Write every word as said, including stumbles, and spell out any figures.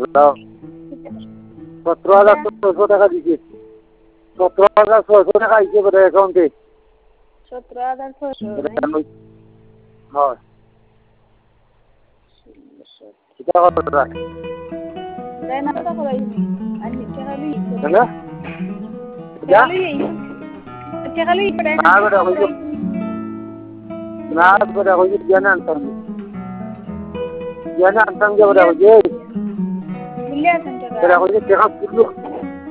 দাও সতেরো হাজার ছয়শো টাকা দিছি সতেরো হাজার ছয়শো টাকা আইছে বোধ অ্যাকাউন্টে সতেরো হাজার ছয়শো হয় এটা কত টাকা দেয় না তো করাই আর টাকা লই হ্যাঁ টাকা লই টাকা লই পড়ে না বেটা হইছে না বেটা হইছে জানা আনতাম জানা আনতাম যে বেটা হইছে মিলে আছেন টাকা বেটা হইছে টাকা পুরো